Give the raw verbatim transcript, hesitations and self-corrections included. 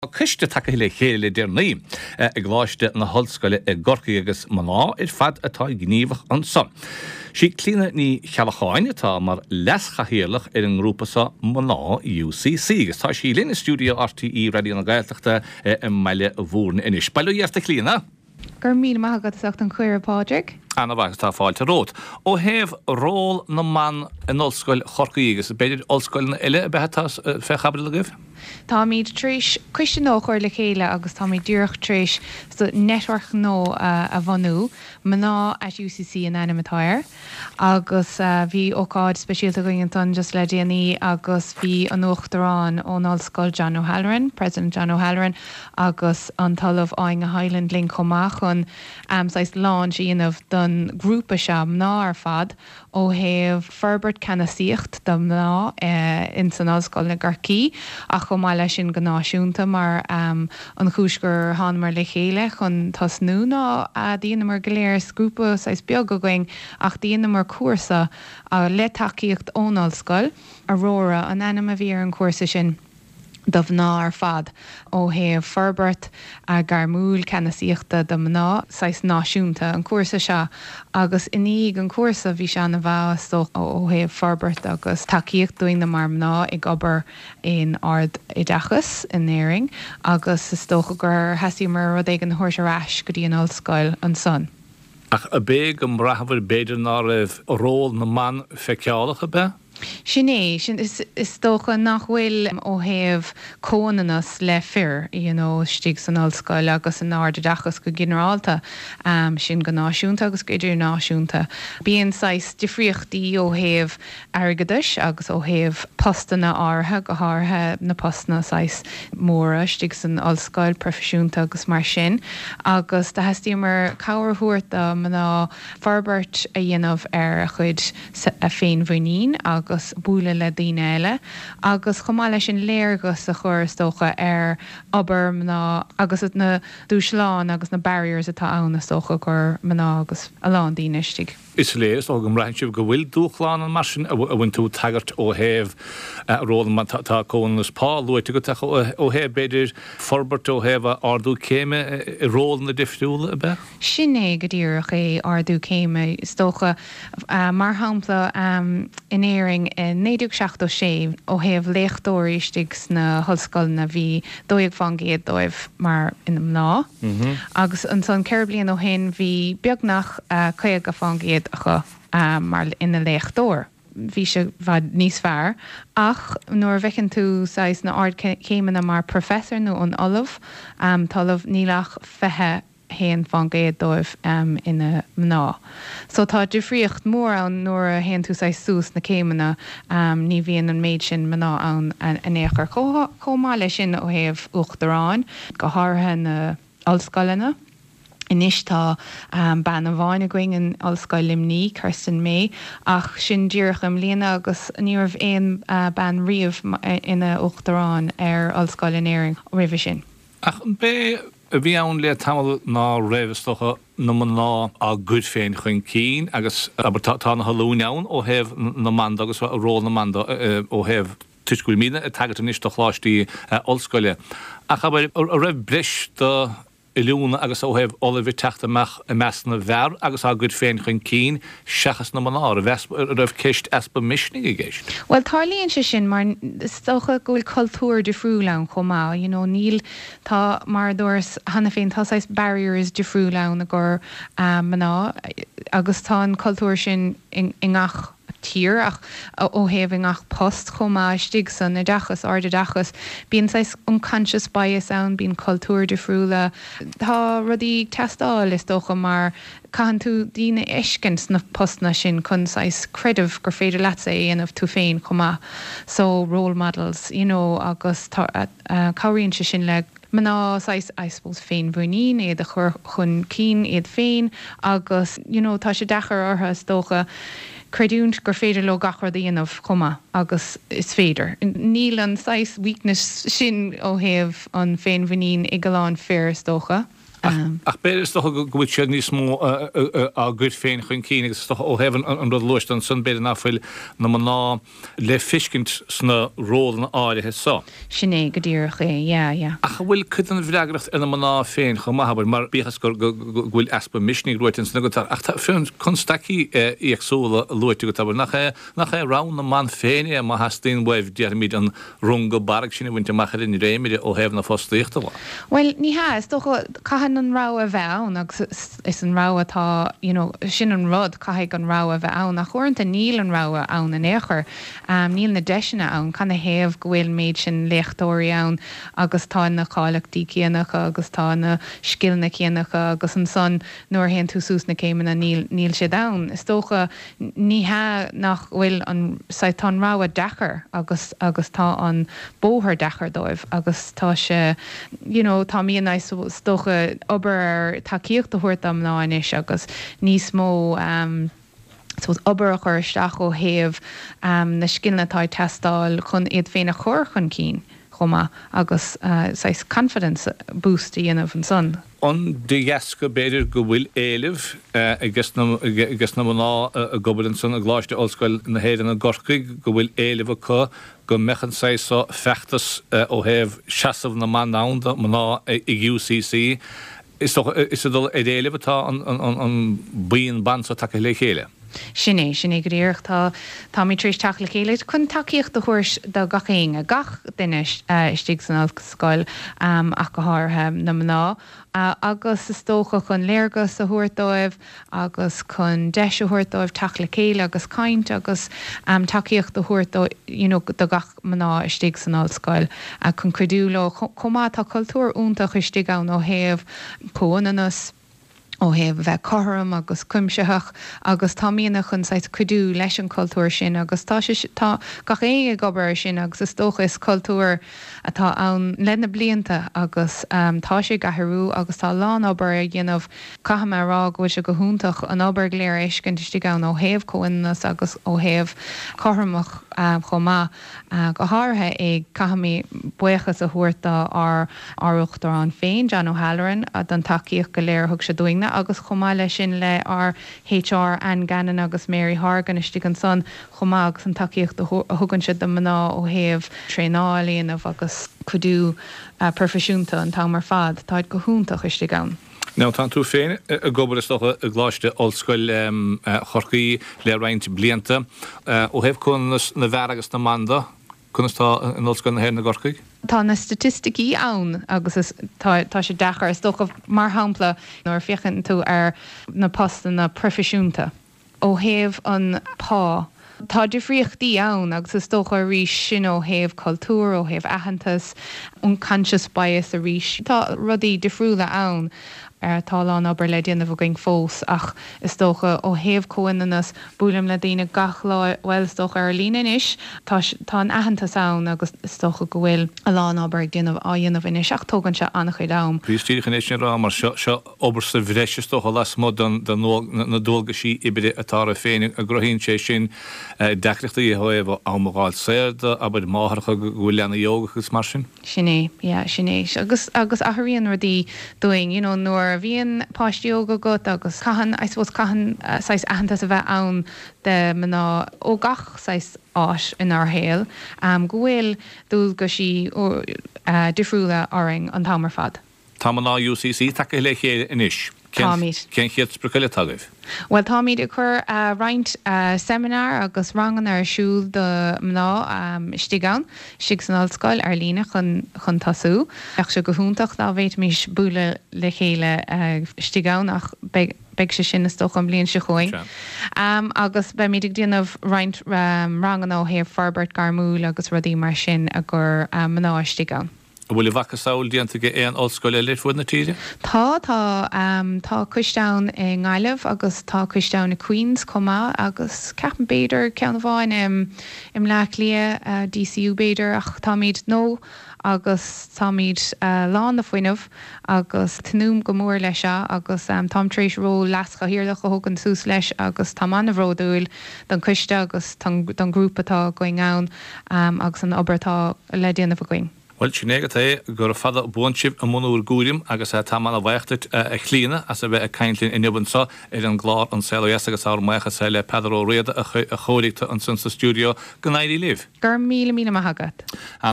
Ciste take le chéile déirnaí ag gláiste na hallscoile i Gorcaí agus Maná ar fad atá gníomhach an son. Sí clíne ní chealacháin atá mar leschahéalach ar an grúpa sa Maná U C C. Gus tá sí linn stúdio R T E Radio na Gaeltachta in meile bhúrn inis. Bailú dhearta clína? Gur míle maithagad is an chuir Padraig. Anna bhagus tá fáilte rót. Ó heh ról na man in ollscoil Chorcaí agus beidir ollscoil na eile bethe fé chabal agah? Tá míid tríis cuiiste nó chuir le chéile agus tá míid dúrach tríis so network nó uh, a bhanú Maná at U C C in animatáir agus bhí uh, ócáid speisialta going an just le déanaí agus bhí an uachtarrán ón ollscoil John O'Halloran, President John O'Halloran agus an talamh áing a Highland Link chomach chun um, sais launch íanamh don grúpa se Maná ar fad ó heh Ferbert Canasíocht do Maná uh, in san ollscoil na Gorcaí ach go mai leis sin gnáisiúnta mar um, an chúisgur hána le chéile chun tasnú ná a dtíana mar go léir grúpa sais beag go going ach dtíana mar cuasa a le takeíocht ón ollscoil aróra an anam a bhí ar an cuasa sin do Maná ar fad ó heh Ferbert a garmúil Canasíochta do Maná sais náisiúnta an cuasa se agus iníg an cuasa bhí se na bhás ó heh Ferbert agus takeíocht doing na mar Maná ag obair in ard i dachas in éiring agus is tócha gur heasí mar rud ag an thuir arás go dtí an ollscoil an son. Ach a béag an brathbhar beidir ná raibh ról na man feiceálacha be? Sinné, sin is, is tócha nach bhfuil ó heh cónanas le fear, you know, stig san ollscoil agus an ard dachas go generalta um, sin go náisiúnta agus go idir náisiúnta. Bíonn sais difriochtaí ó heh airgeadais agus ó heh postana átha go hátha na postana sais móra stig san ollscoil profisiúnta agus mar sin agus tá heistí mar cabharthuairta Maná Ferbert a dhéanamh ar a chuid a féin bhaoinín agus agus búla le daoine eile agus chomá leis sin léargus a chur stócha ar obair Maná agus na dúsláán agus na barriers atá ann na stócha gur Maná agus a lán daoine istigh. Is léas ó go mraithsibh go bhfuil dúchláán an mar sin a bhain tú tagart ó heh ról man tá cónas pá luite go ó heh beidir Ferbert ó heh ardú céime i ról na difriúla a be? Sinné go dtíorach é ardú céime stócha uh, mar hampla um, in éiring in néadúg seachtó sé ó heh léachtóirístig na hallscoil na bhí dóigh fan géad dóibh mar in Maná mm-hmm. agus an son ceir bliain ó hen bhí beagnach uh, chuig a fan géad a chu uh, mar ina léachtóir. Bhí se bhd níos fearr ach nuair bhecinn tú sais na ard céimena mar professor nó an olamh um, talamh nílach fethe héan fan géad dóibh um, ina Maná. So tá difriocht mór an nuair a héan tú sais sús na céimena um, ní bhíon an méid sin Maná an an éachar chomá lei sin ó heh uachtarrán go hátha na ollscoileanna. Inis tá um, ban a bháin a going in ollscoil Limní, Kirsten May, ach sin dúrach am líana agus níorh éon uh, ban riamh ina uachtarrán ar ollscoil in éiring roimh sin. Ach bé a bhí ann le tamil ná réimhstocha na Maná a gud féin chuin cín agus tá na halún ann ó heh na man agus a ról na man ó heh tuisgúil mína a tagart an isto chláistí ollscoile. Ach a raibh bris do Ilúna agus ó heh Oliver teachta meach a measna bhar agus a gud féin chuin cín seachas na Maná a raibh cist espa misnig i gceist. Well, tarlíonn se sin mar stocha gohfuil cultúr difriúlán chomá, you know, níl tá mar dúirs hana féin tá sais barriers difriúlán a gur um, Maná agus tá an cultúr sin in, in ach tír ach ó heving ach post chomá stig san na dachas arde dachas bíon sais unconscious bias an bíon cultúr difriúla tá rudí testáil is dócha mar caihan tú dína eiscint na postna sin chun sais credibh gur féidir leat é anamh tú féin chomá so role models you know agus uh, uh, cabhraíonn se sin le Maná sais I suppose féin bhuinín iad a chur chun cín iad féin agus you know tá sé dechar ortha dócha creidúnt gur féidir le gachar dhéanamh chuma agus is féidir. Níl an sais weakness sin ó heh an féin bhuinín i goláán fear stócha. Ach be is toch go sé ní smó a gut féin chun cí agus ó hefn an rud loist an sun beidir nachfuil na man ná le fiskint sna rólan áirithe sá. Sinné go dtíir ché, ja, ja. Ach bhfuil chut an bhreagracht ina man ná féin chu mahabir mar bíchas gur bhfuil aspa misnig roitin sna gotar. Ach tá finn constaí íagsúla loiti go tab nach nach rán na man féine a má hastín webh dearmid an runga barg sinna bhainte machar in réimiide ó hefn na fóstaíochtta bhá. Well, ní ha, is doch caihan an rá a bheann agus is an rá atá, you know, sin an rud caiigh an rá a bheann nach chuirnta níl an rá ann an éair. Um, níl na deisina ann, canna héamh gohfuil méid sin leachtóirí ann agus tá na cháileachtaí céannacha agus tá na scilna céannacha agus an son nuair héan tú sús na céimeanna níl níl sé dam. Is tócha ní ha nach bhfuil an saitán rá a dechar agus agus tá an bóthir dechar dóibh agus tá sé, you know, tá míon stocha obair takeíocht a thuirt am náis agus níos mó um, so obair a chur isteach ó héamh um, na scinnatá testáil chun iad féin a chur chun cín chuma agus uh, sais confidence boost í dhéanamh an son. On de jeske beidir go bhfuil éileh agus na ná a gobalin san a gláiste olscoil na héidir na gorcaig go bhfuil éileh chu go mechan séá fechttas ó héh seaamh na man nánda ná i U C C. Is dul é éileh atá an bíon ban so take le chéile. Sinné sinné goíocht tá tá mí tríéis teach le chéile chun takeíocht do thuirs do gachéing a gach duine istí san áil um, ach go háthe na ná. Uh, agus is tócha chun léirgus a thuirtóibh agus chun deis a thuirtóibh teach le chéile agus caint agus um, takeíocht do thuirtó you know, do gach maná istí san áil a chun cruúló chumá tá cultúr úntaach istí an ó héamh póananas ó héh bheith chom agus cuimseach agus tá míonna chun seit cuidú leis an cultúr sin agus tá tá gach é gobar sin agus is tócha is cultúr atá an lena blianta agus um, tá sé gathirú agus tá lán obair dhéanamh caihamrá go se go húntaach an obair léir éiscin títí gan ó héamh coinnas agus ó héamh choramach um, chomá uh, go háthe ag caihamí buchas a thuirta ar áruachtar an féin John O'Halloran a don takeíoch go léir thug se doingna agus chomá lei sin le ar H R an Gannon agus Mary Hargan istí an son chomá agus an takeíocht a thugann si do mná ó héamh tréáilíonmh agus chudú uh, profisiúnta an tamar fad táid go húntaach istí gan. Nou tá tú féin a gobar is toch a gláiste olscoil um, uh, chorcaí le roiint blianta uh, ó hebh chun na bheragus na manda chunas tá an olscoil na héir na gorcaig? Tá na statisticí ann agus is, tá, tá sé dechar is tócha mar hampla nóir fiochan tú ar na postan na profisiúnta ó héamh an pá. Tá difriochtaí ann agus is tócha rís sin ó héamh cultúr ó héamh aitheantas unconscious bias a rís. Tá rudaí difriúla ann ar táláán obair le déanamh going fós ach is tócha ó héamh coinanas búlam le daine gach lá bhfuil is tócha ar lína inis tá tá an aitheantas ann agus is tócha go bhfuil a lán obair déanamh á dhéanamh inis ach tógann se annach chuid dám. Príomhtíocha éis sin rá mar seo obair sa bhreis tócha las mod na dulga sí ibre atá a féin a grohíonn sé sin decreachtaí a thuibh ámáil séirda a bud mátharcha bhfuil leanna jógachas mar sin? Sinné, yeah, sinné. Agus agus athraíonn rudaí doing, you know, nuair bhíon páistioga go agus caihan, I suppose caihan uh, sais aitheantas a bheith ann de mná ó gach sais áis in our héal, um, go bhfuil dúil go sí ó uh, difriúla áring an tamar fad. Tá ná U C C take le chéad inis. Támid. Cén chéad sprecaile tagaibh? Well, támid a chur uh, roint uh, seminar agus rangan ar siúl de mná um, stigan, sig san áilscoil ar lína chun, chun tasú. Ach se go húntaach dá bhéit mis búla le chéile uh, stigan ach beg, beg se sin is toch an blion se chuing. Um, agus be mídig déanamh roint um, rangan ó héamh Farbert Garmúil agus rudí mar sin a gur um, mná stigan. Bhfuil i bhacha saoil díanta go éon olscoil eile fud na tíide? Tá tá um, tá cuisteán i Ngailemh agus tá cuisteán i Queens comá agus ceapan béidir ceann bháin im, im leach lia uh, D C U béidir ach támid nó agus támid uh, lán na foiinemh agus tanúm go mór leis agus um, tám trééis ró lascha hirirlach go thugann sús leis agus tá manna bhródúil don cuiste agus don grúpatá going ann um, agus an obairtá le déanamh a going. Well sinnégat é gur fada buintib a múr gúrim agus é tam a bhaachtit a chlína as a bheith a caiintlín innibansa ar an glár an cell agus á maicha sé le pedal ó réad a choirigta an sunsa stúdio go éirí líh. Gur míle míle maithagat.